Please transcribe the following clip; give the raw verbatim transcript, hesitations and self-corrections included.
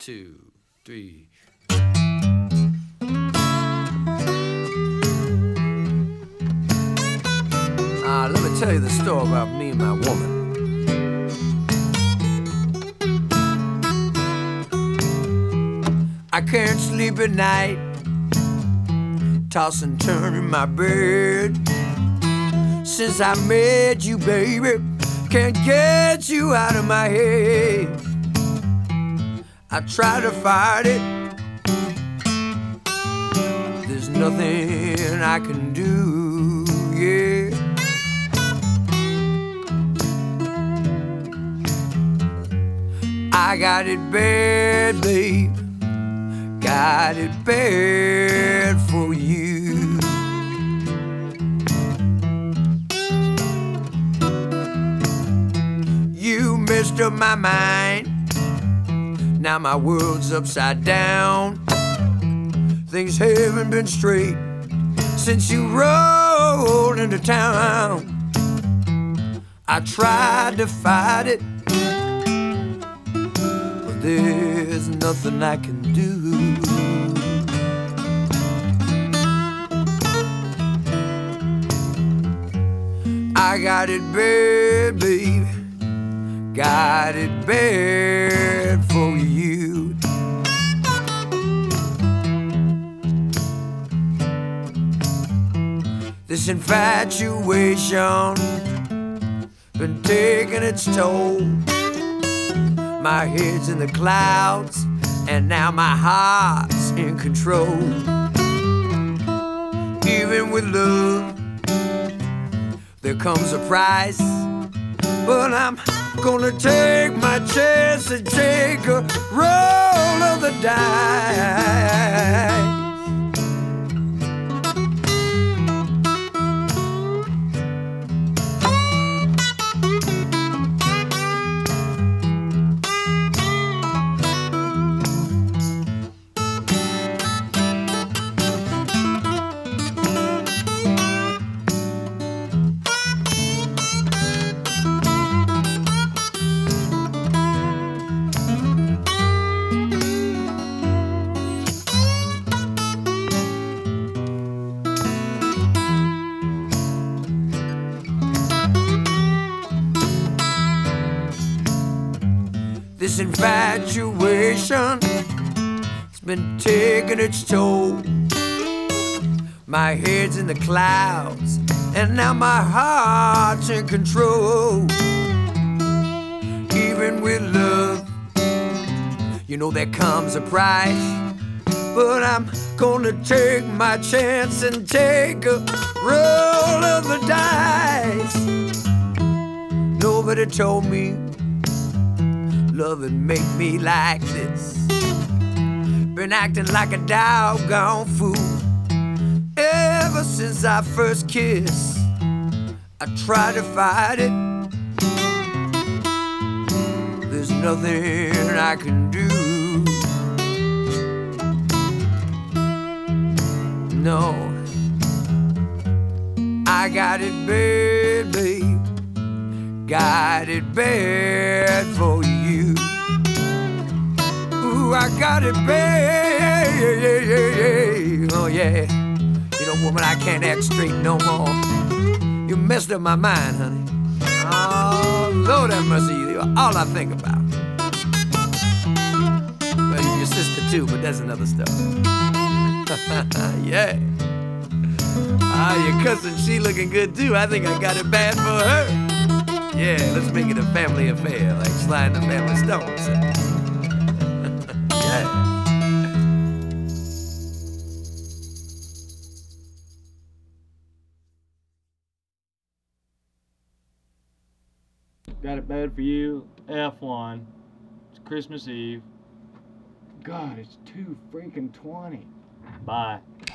two, three. Uh, let me tell you the story about me and my woman. I can't sleep at night, toss and turn in my bed. Since I met you, baby, can't get you out of my head. I try to fight it, there's nothing I can do, yeah. I got it bad, babe, got it bad for you. You messed up my mind, now my world's upside down. Things haven't been straight since you rolled into town. I tried to fight it, but there's nothing I can do. I got it bad, baby, got it bad for you. This infatuation been taking its toll. My head's in the clouds, and now my heart's in control. Even with love, there comes a price, but I'm gonna take my chance and take a roll of the dice. This infatuation has been taking its toll. My head's in the clouds, and now my heart's in control. Even with love, you know there comes a price, but I'm gonna take my chance and take a roll of the dice. Nobody told me love would make me like this. Been acting like a doggone fool ever since our first kiss. I try to fight it, there's nothing I can do. No, I got it bad, babe, got it bad for you. Ooh, I got it bad, oh yeah. You know, woman, I can't act straight no more. You messed up my mind, honey. Oh, Lord have mercy, you're all I think about. Well, your sister too, but that's another story. Yeah. Ah, your cousin, she looking good too. I think I got it bad for her. Yeah, let's make it a family affair, like Sly and the Family Stone said. Yeah. Got it bad for you, F one. It's Christmas Eve. God, it's two freaking twenty. Bye.